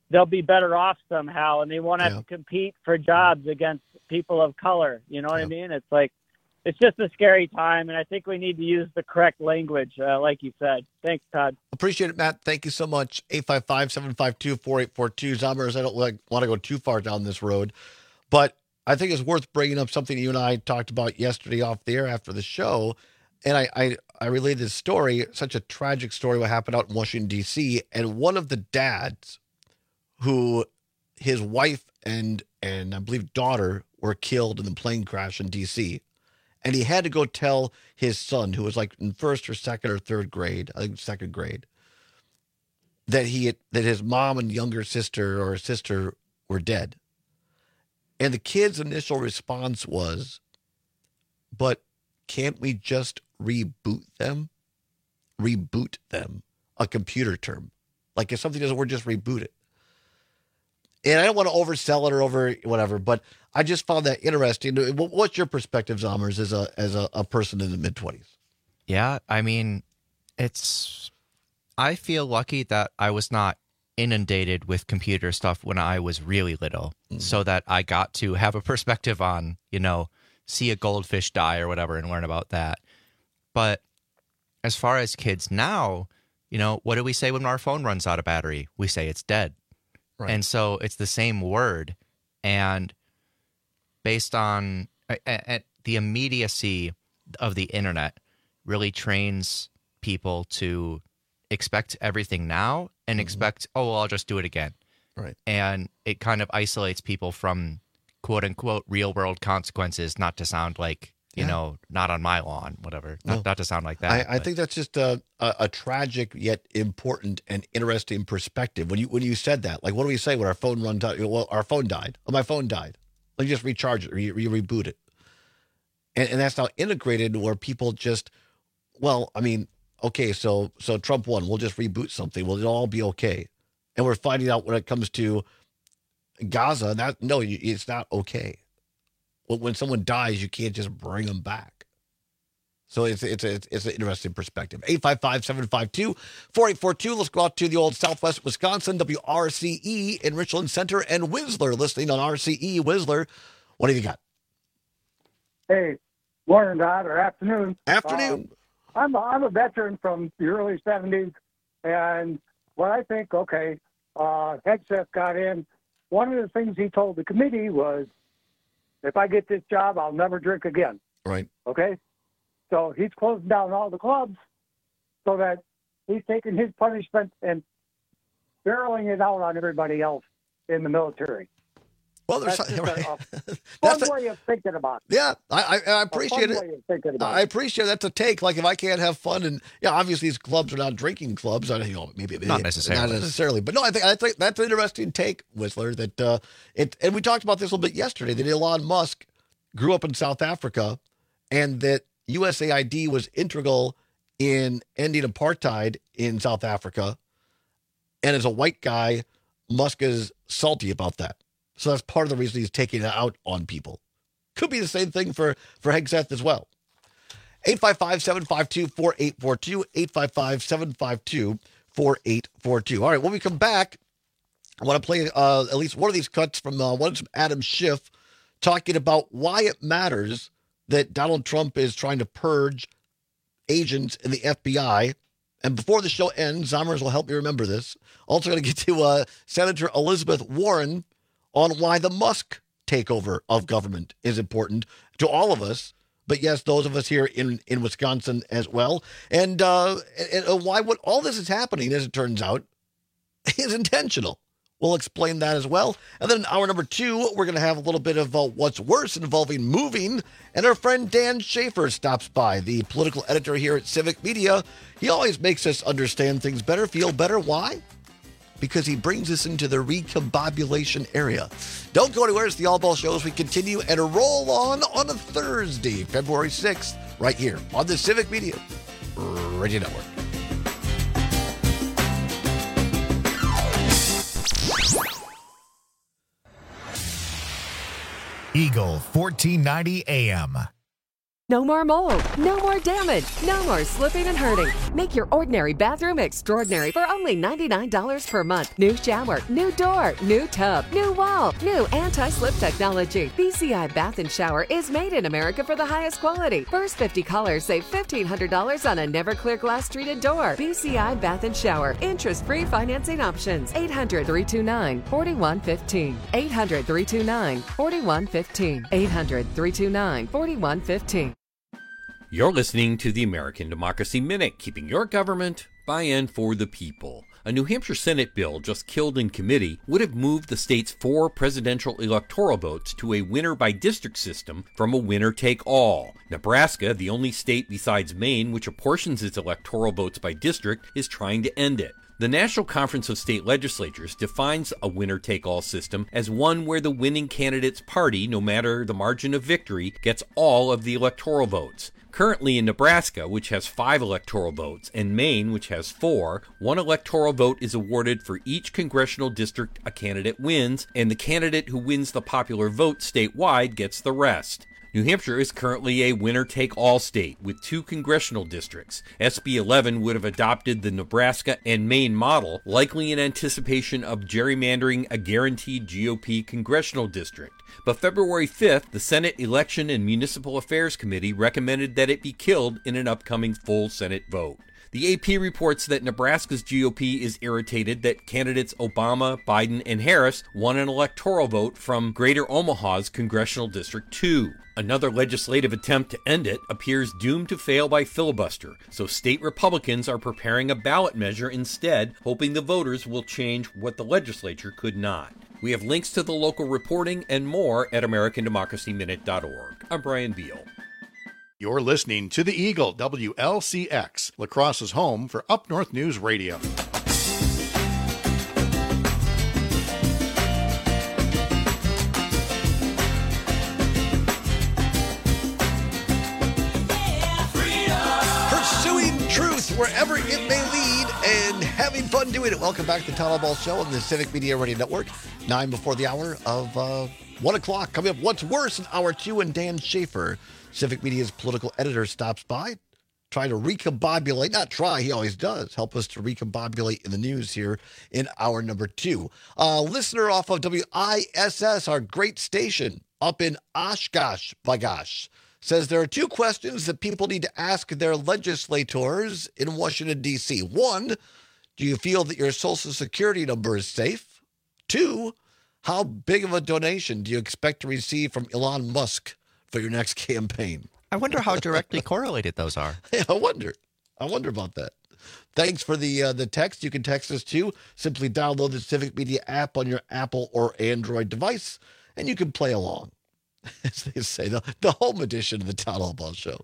they'll be better off somehow, and they won't have to compete for jobs against people of color. You know what I mean? It's like, it's just a scary time, and I think we need to use the correct language, like you said. Thanks, Todd. Appreciate it, Matt. Thank you so much. 855-752-4842. Zombers, I don't want to go too far down this road, but I think it's worth bringing up something you and I talked about yesterday off the air after the show. And I relayed this story, such a tragic story, what happened out in Washington, D.C. And one of the dads who his wife and I believe daughter were killed in the plane crash in D.C., and he had to go tell his son, who was like in first or second or third grade, I think second grade, that his mom and younger sister or sister were dead. And the kid's initial response was, but can't we just reboot them? Reboot them, a computer term. Like if something doesn't work, just reboot it. And I don't want to oversell it or over whatever, but I just found that interesting. What's your perspective, Zommers, as a person in the mid-20s? Yeah, I mean, I feel lucky that I was not inundated with computer stuff when I was really little, so that I got to have a perspective on, see a goldfish die or whatever and learn about that. But as far as kids now, what do we say when our phone runs out of battery? We say it's dead. Right. And so it's the same word. And based on the immediacy of the internet really trains people to expect everything now and expect, I'll just do it again. Right. And it kind of isolates people from quote unquote real world consequences, not to sound like, not on my lawn, whatever. Not to sound like that. I think that's just a tragic yet important and interesting perspective. When you said that, like, what do we say when our phone runs out? Well, our phone died. Oh, my phone died. Let me just recharge it or you reboot it. And that's now integrated where people just, okay, so Trump won. We'll just reboot something. Well, it'll all be okay. And we're finding out when it comes to Gaza, it's not okay. When someone dies, you can't just bring them back. So it's an interesting perspective. 855-752-4842. Let's go out to the old Southwest Wisconsin, WRCE in Richland Center, and Whistler listening on RCE. Whistler, what have you got? Hey, morning, Todd, or afternoon. Afternoon. I'm a veteran from the early 70s, and what I think, Hegseth got in. One of the things he told the committee was, if I get this job, I'll never drink again. Right. Okay? So he's closing down all the clubs so that he's taking his punishment and barreling it out on everybody else in the military. Well, there's that's a way of thinking about it. Yeah, I appreciate it. Way of thinking about I appreciate that's a take. Like if I can't have fun, and obviously these clubs are not drinking clubs. Maybe not necessarily, but no, I think that's an interesting take, Whistler. That and we talked about this a little bit yesterday. That Elon Musk grew up in South Africa, and that USAID was integral in ending apartheid in South Africa. And as a white guy, Musk is salty about that. So that's part of the reason he's taking it out on people. Could be the same thing for Hegseth as well. 855-752-4842, 855-752-4842. All right, when we come back, I want to play at least one of these cuts from Adam Schiff talking about why it matters that Donald Trump is trying to purge agents in the FBI. And before the show ends, Zommers will help me remember this. Also going to get to Senator Elizabeth Warren on why the Musk takeover of government is important to all of us, but yes, those of us here in Wisconsin as well. And why what all this is happening, as it turns out, is intentional. We'll explain that as well. And then in hour number 2, we're going to have a little bit of what's worse involving moving. And our friend Dan Schaefer stops by, the political editor here at Civic Media. He always makes us understand things better, feel better. Why? Because he brings us into the recombobulation area. Don't go anywhere. It's the All Ball Show as we continue and roll on a Thursday, February 6th, right here on the Civic Media Radio Network. Eagle 1490 AM. No more mold, no more damage, no more slipping and hurting. Make your ordinary bathroom extraordinary for only $99 per month. New shower, new door, new tub, new wall, new anti-slip technology. BCI Bath and Shower is made in America for the highest quality. First 50 callers save $1,500 on a never clear glass treated door. BCI Bath and Shower. Interest-free financing options. 800-329-4115. 800-329-4115. 800-329-4115. You're listening to the American Democracy Minute, keeping your government by and for the people. A New Hampshire Senate bill just killed in committee would have moved the state's 4 presidential electoral votes to a winner-by-district system from a winner-take-all. Nebraska, the only state besides Maine which apportions its electoral votes by district, is trying to end it. The National Conference of State Legislatures defines a winner-take-all system as one where the winning candidate's party, no matter the margin of victory, gets all of the electoral votes. Currently in Nebraska, which has 5 electoral votes, and Maine, which has 4, one electoral vote is awarded for each congressional district a candidate wins, and the candidate who wins the popular vote statewide gets the rest. New Hampshire is currently a winner-take-all state with 2 congressional districts. SB 11 would have adopted the Nebraska and Maine model, likely in anticipation of gerrymandering a guaranteed GOP congressional district. But February 5th, the Senate Election and Municipal Affairs Committee recommended that it be killed in an upcoming full Senate vote. The AP reports that Nebraska's GOP is irritated that candidates Obama, Biden, and Harris won an electoral vote from Greater Omaha's Congressional District 2. Another legislative attempt to end it appears doomed to fail by filibuster, so state Republicans are preparing a ballot measure instead, hoping the voters will change what the legislature could not. We have links to the local reporting and more at AmericanDemocracyMinute.org. I'm Brian Beal. You're listening to The Eagle, WLCX, La Crosse's home for Up North News Radio. Pursuing truth wherever it may lead and having fun doing it. Welcome back to the Town Hall Ball Show on the Civic Media Radio Network. 9 before the hour of 1 o'clock. Coming up, What's Worse in Hour 2, and Dan Schaefer, Civic Media's political editor, stops by, try to recombobulate, not try, he always does, help us to recombobulate in the news here in hour number 2. Listener off of WISS, our great station up in Oshkosh, by gosh, says there are 2 questions that people need to ask their legislators in Washington, D.C. 1, do you feel that your Social Security number is safe? 2, how big of a donation do you expect to receive from Elon Musk for your next campaign? I wonder how directly correlated those are. Yeah, I wonder about that. Thanks for the text. You can text us too. Simply download the Civic Media app on your Apple or Android device, and you can play along. As they say, the home edition of the Town Hall Ball Show.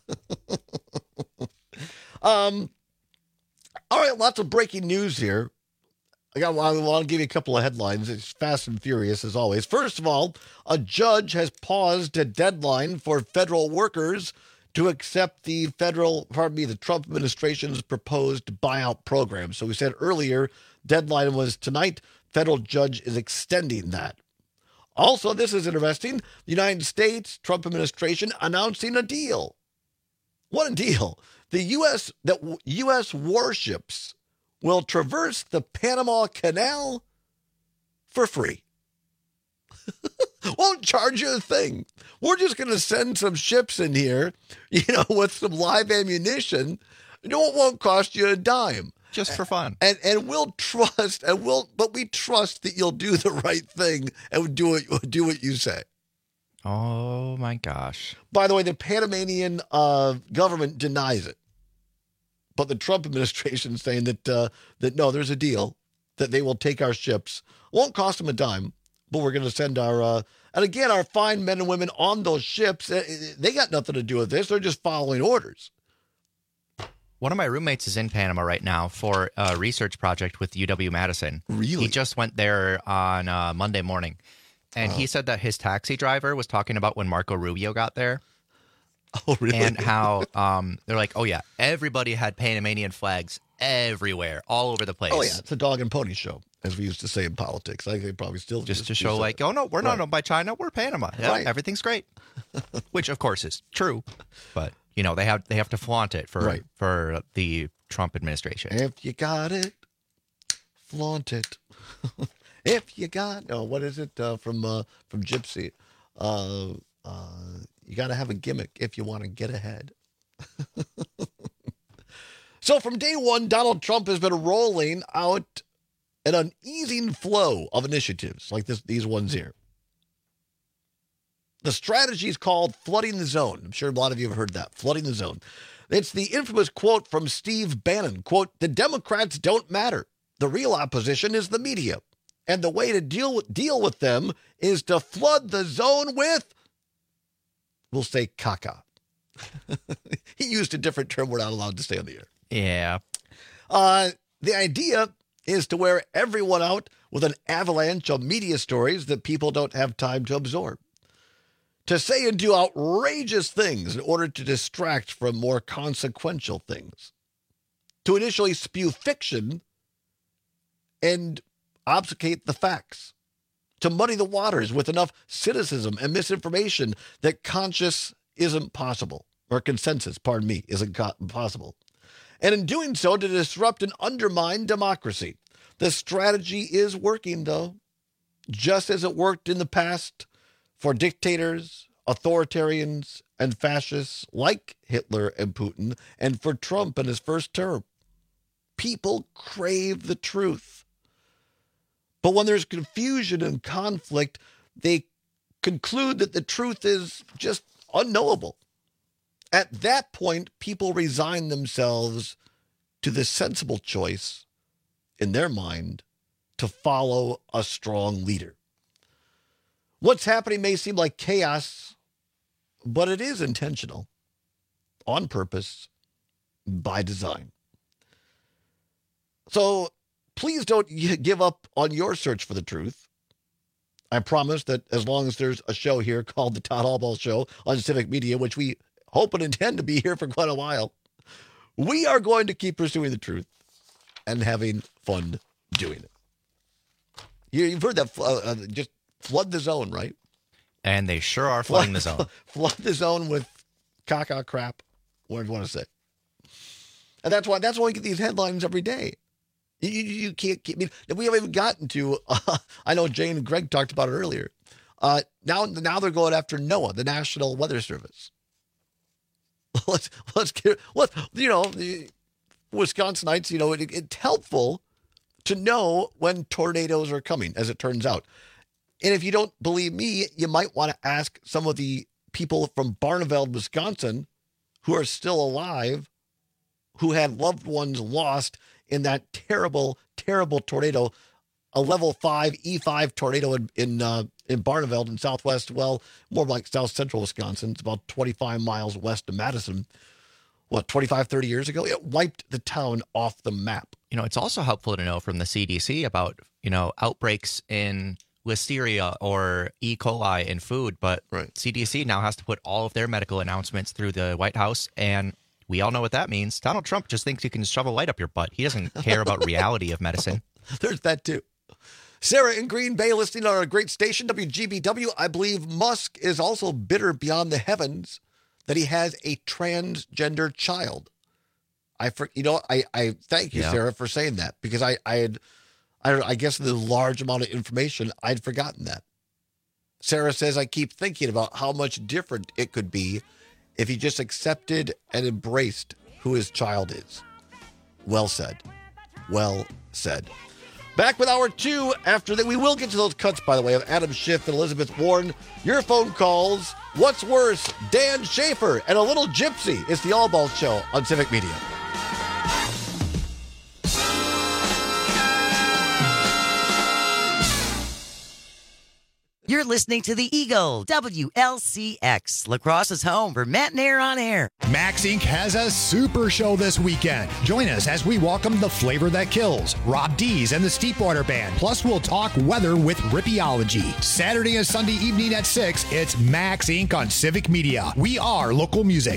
All right, lots of breaking news here. I want to give you a couple of headlines. It's fast and furious, as always. First of all, a judge has paused a deadline for federal workers to accept the Trump administration's proposed buyout program. So we said earlier, deadline was tonight. Federal judge is extending that. Also, this is interesting. The United States, Trump administration announcing a deal. What a deal. The U.S. warships will traverse the Panama Canal for free. Won't charge you a thing. We're just going to send some ships in here, with some live ammunition. It won't cost you a dime. Just for fun. And we'll trust, but we trust that you'll do the right thing and do what you say. Oh my gosh. By the way, the Panamanian government denies it. But the Trump administration is saying that no, there's a deal, that they will take our ships. Won't cost them a dime, but we're going to send our fine men and women on those ships. They got nothing to do with this. They're just following orders. One of my roommates is in Panama right now for a research project with UW-Madison. Really? He just went there on Monday morning. And he said that his taxi driver was talking about when Marco Rubio got there. Oh, really? And how they're like, oh, yeah, everybody had Panamanian flags everywhere, all over the place. Oh, yeah, it's a dog and pony show, as we used to say in politics. I think they probably still just to show like, oh, no, we're not owned by China. We're Panama. Yeah, right. Everything's great. Which, of course, is true. But, you know, they have to flaunt it for the Trump administration. If you got it, flaunt it. If you got, what is it from Gypsy? You got to have a gimmick if you want to get ahead. So from day one, Donald Trump has been rolling out an uneasing flow of initiatives like these ones here. The strategy is called flooding the zone. I'm sure a lot of you have heard that, flooding the zone. It's the infamous quote from Steve Bannon, quote, "The Democrats don't matter. The real opposition is the media. And the way to deal with them is to flood the zone with," we'll say, caca. He used a different term we're not allowed to say on the air. Yeah. The idea is to wear everyone out with an avalanche of media stories that people don't have time to absorb. To say and do outrageous things in order to distract from more consequential things. To initially spew fiction and obfuscate the facts. To muddy the waters with enough cynicism and misinformation that consensus isn't possible. And in doing so, to disrupt and undermine democracy. The strategy is working, though, just as it worked in the past for dictators, authoritarians, and fascists like Hitler and Putin, and for Trump in his first term. People crave the truth. But when there's confusion and conflict, they conclude that the truth is just unknowable. At that point, people resign themselves to the sensible choice, in their mind, to follow a strong leader. What's happening may seem like chaos, but it is intentional, on purpose, by design. So please don't give up on your search for the truth. I promise that as long as there's a show here called The Todd Albaugh Show on Civic Media, which we hope and intend to be here for quite a while, we are going to keep pursuing the truth and having fun doing it. You've heard that, just flood the zone, right? And they sure are flooding the zone. Flood the zone with caca crap, whatever you want to say. And that's why we get these headlines every day. You can't keep, we haven't even gotten to, I know Jane and Greg talked about it earlier. Now they're going after NOAA, the National Weather Service. The Wisconsinites, it's helpful to know when tornadoes are coming, as it turns out. And if you don't believe me, you might want to ask some of the people from Barneveld, Wisconsin, who are still alive, who had loved ones lost in that terrible, terrible tornado, a level 5 E5 tornado in Barneveld in southwest, well, more like south central Wisconsin. It's about 25 miles west of Madison. 25, 30 years ago? It wiped the town off the map. It's also helpful to know from the CDC about, outbreaks in Listeria or E. coli in food. But CDC now has to put all of their medical announcements through the White House, and we all know what that means. Donald Trump just thinks he can shove a light up your butt. He doesn't care about reality of medicine. There's that, too. Sarah in Green Bay listening on our great station, WGBW. I believe Musk is also bitter beyond the heavens that he has a transgender child. I thank you, Sarah, for saying that, because I guess the large amount of information, I'd forgotten that. Sarah says, I keep thinking about how much different it could be if he just accepted and embraced who his child is. Well said. Well said. Back with hour 2 after that. We will get to those cuts, by the way, of Adam Schiff and Elizabeth Warren. Your phone calls. What's worse, Dan Schaefer and a little gypsy? It's the Albaugh Show on Civic Media. You're listening to The Eagle, WLCX, La Crosse's home for Matt and Air on Air. Max Inc. has a super show this weekend. Join us as we welcome the flavor that kills, Rob Dees and the Steepwater Band. Plus, we'll talk weather with Rippeology. Saturday and Sunday evening at 6, it's Max Inc. on Civic Media. We are local music.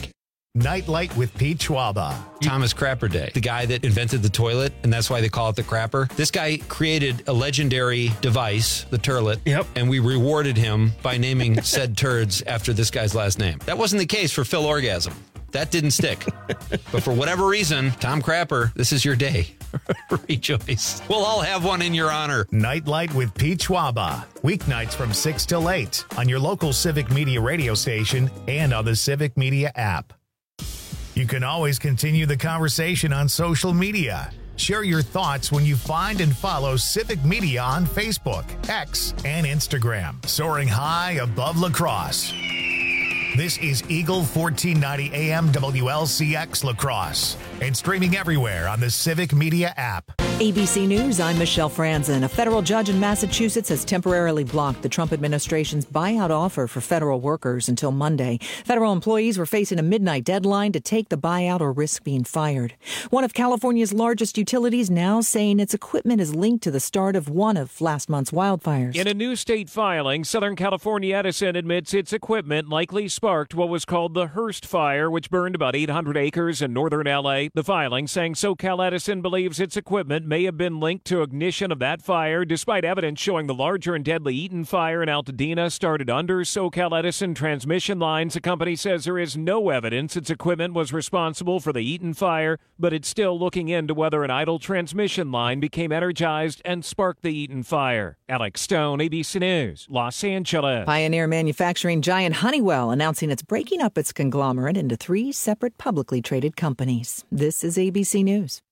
Nightlight with Pete Schwaba. Thomas Crapper Day, the guy that invented the toilet, and that's why they call it the crapper. This guy created a legendary device, the turlet, and we rewarded him by naming said turds after this guy's last name. That wasn't the case for Phil Orgasm. That didn't stick. But for whatever reason, Tom Crapper, this is your day. Rejoice. We'll all have one in your honor. Nightlight with Pete Schwaba. Weeknights from 6 till 8 on your local Civic Media radio station and on the Civic Media app. You can always continue the conversation on social media. Share your thoughts when you find and follow Civic Media on Facebook, X, and Instagram. Soaring high above La Crosse. This is Eagle 1490 AM WLCX La Crosse and streaming everywhere on the Civic Media app. ABC News, I'm Michelle Franzen. A federal judge in Massachusetts has temporarily blocked the Trump administration's buyout offer for federal workers until Monday. Federal employees were facing a midnight deadline to take the buyout or risk being fired. One of California's largest utilities now saying its equipment is linked to the start of one of last month's wildfires. In a new state filing, Southern California Edison admits its equipment likely sparked what was called the Hearst Fire, which burned about 800 acres in northern L.A. The filing saying SoCal Edison believes its equipment may have been linked to ignition of that fire, despite evidence showing the larger and deadly Eaton fire in Altadena started under SoCal Edison transmission lines. The company says there is no evidence its equipment was responsible for the Eaton fire, but it's still looking into whether an idle transmission line became energized and sparked the Eaton fire. Alex Stone, ABC News, Los Angeles. Pioneer manufacturing giant Honeywell announcing it's breaking up its conglomerate into 3 separate publicly traded companies. This is ABC News.